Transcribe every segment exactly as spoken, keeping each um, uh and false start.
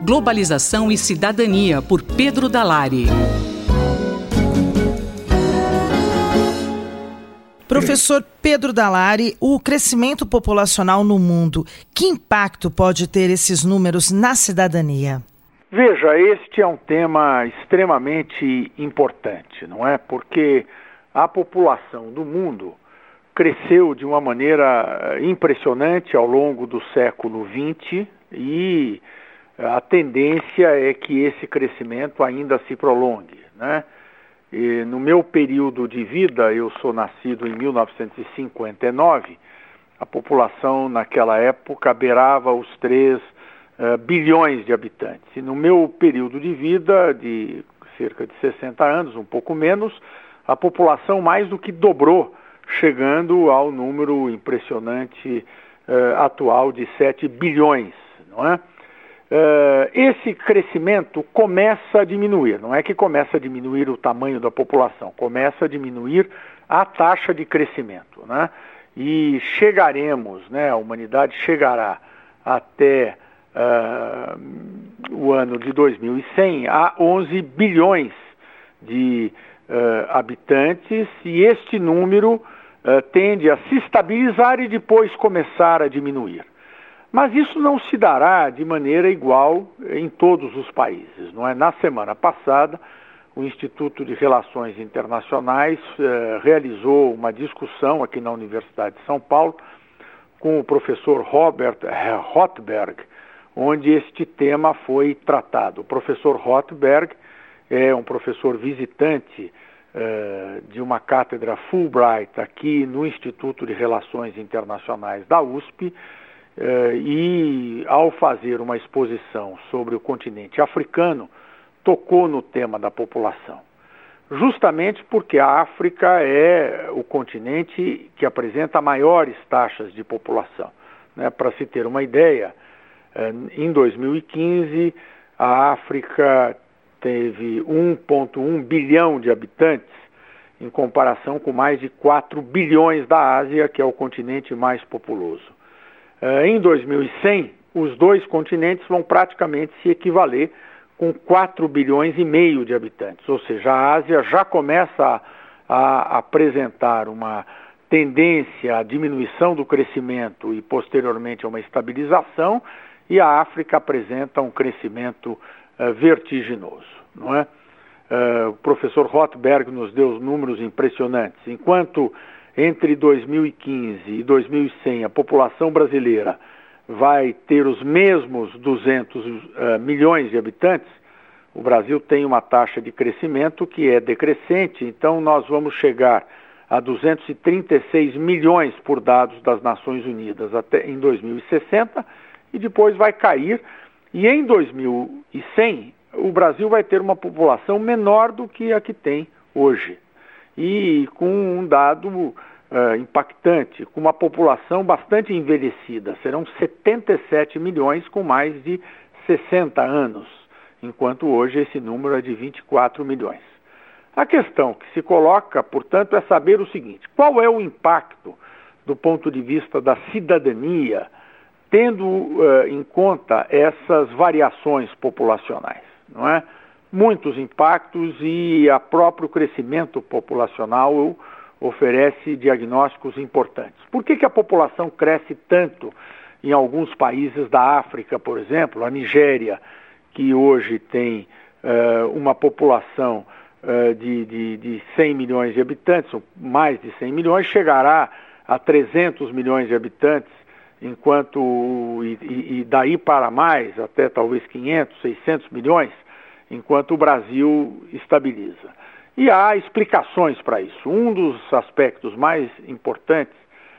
Globalização e Cidadania, por Pedro Dalari. Professor Pedro Dalari, o crescimento populacional no mundo, que impacto pode ter esses números na cidadania? Veja, este é um tema extremamente importante, não é? Porque a população do mundo cresceu de uma maneira impressionante ao longo do século vinte e a tendência é que esse crescimento ainda se prolongue, né? E no meu período de vida, eu sou nascido em mil novecentos e cinquenta e nove, a população naquela época beirava os três uh, bilhões de habitantes. E no meu período de vida, de cerca de sessenta anos, um pouco menos, a população mais do que dobrou, chegando ao número impressionante uh, atual de sete bilhões, não é? Uh, esse crescimento começa a diminuir, não é que começa a diminuir o tamanho da população, começa a diminuir a taxa de crescimento, né? E chegaremos, né, a humanidade chegará até uh, o ano de dois mil e cem a onze bilhões de uh, habitantes, e este número uh, tende a se estabilizar e depois começar a diminuir. Mas isso não se dará de maneira igual em todos os países, não é? Na semana passada, o Instituto de Relações Internacionais eh, realizou uma discussão aqui na Universidade de São Paulo com o professor Robert Rothberg, onde este tema foi tratado. O professor Rothberg é um professor visitante eh, de uma cátedra Fulbright aqui no Instituto de Relações Internacionais da U S P, Uh, e ao fazer uma exposição sobre o continente africano, tocou no tema da população. Justamente porque a África é o continente que apresenta maiores taxas de população, né? Para se ter uma ideia, uh, em dois mil e quinze, a África teve um vírgula um bilhão de habitantes, em comparação com mais de quatro bilhões da Ásia, que é o continente mais populoso. Uh, em dois mil e cem, os dois continentes vão praticamente se equivaler com quatro bilhões e meio de habitantes, ou seja, a Ásia já começa a, a apresentar uma tendência à diminuição do crescimento e posteriormente a uma estabilização, e a África apresenta um crescimento uh, vertiginoso, não é? Uh, o professor Rothberg nos deu os números impressionantes. Enquanto entre dois mil e quinze e dois mil e cem a população brasileira vai ter os mesmos duzentos uh, milhões de habitantes, o Brasil tem uma taxa de crescimento que é decrescente, então nós vamos chegar a duzentos e trinta e seis milhões por dados das Nações Unidas até em dois mil e sessenta, e depois vai cair, e em dois mil e cem o Brasil vai ter uma população menor do que a que tem hoje, e com um dado uh, impactante, com uma população bastante envelhecida. Serão setenta e sete milhões com mais de sessenta anos, enquanto hoje esse número é de vinte e quatro milhões. A questão que se coloca, portanto, é saber o seguinte: qual é o impacto do ponto de vista da cidadania, tendo uh, em conta essas variações populacionais, não é? Muitos impactos, e a próprio crescimento populacional oferece diagnósticos importantes. Por que que a população cresce tanto em alguns países da África, por exemplo? A Nigéria, que hoje tem uh, uma população uh, de, de, de cem milhões de habitantes, ou mais de cem milhões, chegará a trezentos milhões de habitantes, enquanto, e, e daí para mais, até talvez quinhentos, seiscentos milhões, enquanto o Brasil estabiliza. E há explicações para isso. Um dos aspectos mais importantes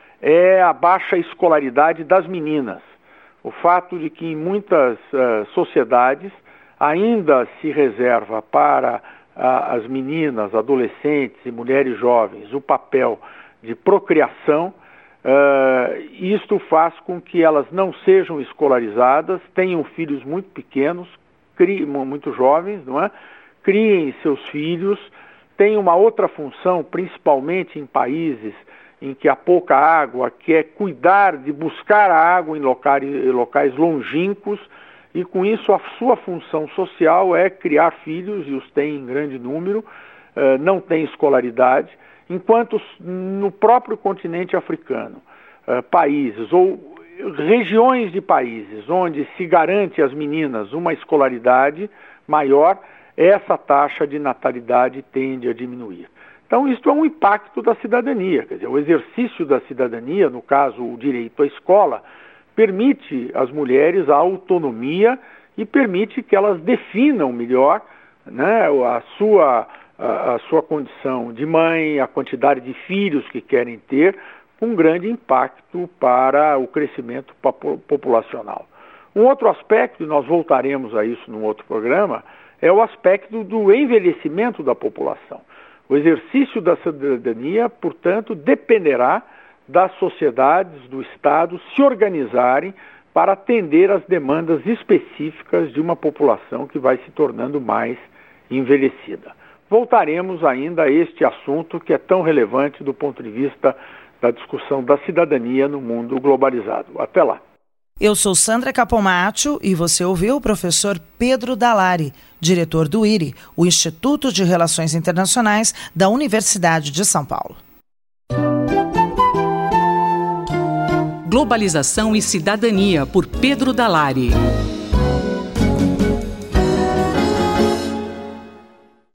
é a baixa escolaridade das meninas. O fato de que em muitas uh, sociedades ainda se reserva para uh, as meninas, adolescentes e mulheres jovens o papel de procriação. Uh, isto faz com que elas não sejam escolarizadas, tenham filhos muito pequenos, criem, muito jovens, não é? Criem seus filhos, tem uma outra função, principalmente em países em que há pouca água, que é cuidar de buscar a água em locais, locais longínquos, e com isso a sua função social é criar filhos, e os tem em grande número, uh, não tem escolaridade, enquanto no próprio continente africano, uh, países ou regiões de países onde se garante às meninas uma escolaridade maior, essa taxa de natalidade tende a diminuir. Então, isso é um impacto da cidadania. Quer dizer, o exercício da cidadania, no caso, o direito à escola, permite às mulheres a autonomia e permite que elas definam melhor, né, a sua, a, a sua condição de mãe, a quantidade de filhos que querem ter, com grande impacto para o crescimento populacional. Um outro aspecto, e nós voltaremos a isso num outro programa, é o aspecto do envelhecimento da população. O exercício da cidadania, portanto, dependerá das sociedades, do Estado, se organizarem para atender às demandas específicas de uma população que vai se tornando mais envelhecida. Voltaremos ainda a este assunto que é tão relevante do ponto de vista da discussão da cidadania no mundo globalizado. Até lá. Eu sou Sandra Capomatto e você ouviu o professor Pedro Dallari, diretor do I R I, o Instituto de Relações Internacionais da Universidade de São Paulo. Globalização e Cidadania, por Pedro Dallari.